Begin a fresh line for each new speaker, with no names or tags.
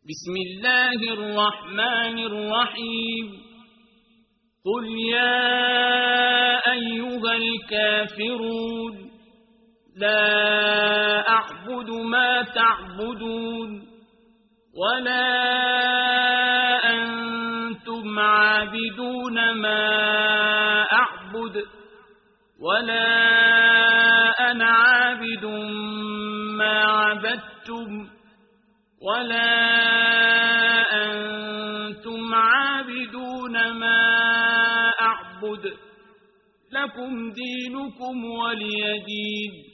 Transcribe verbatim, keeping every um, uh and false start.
بسم الله الرحمن الرحيم قل يا أيها الكافرون لا أعبد ما تعبدون ولا أنتم عابدون ما أعبد ولا أنا عابد ما عبدتم ولا أنتم عابدون ما أعبد لكم دينكم ولي دين.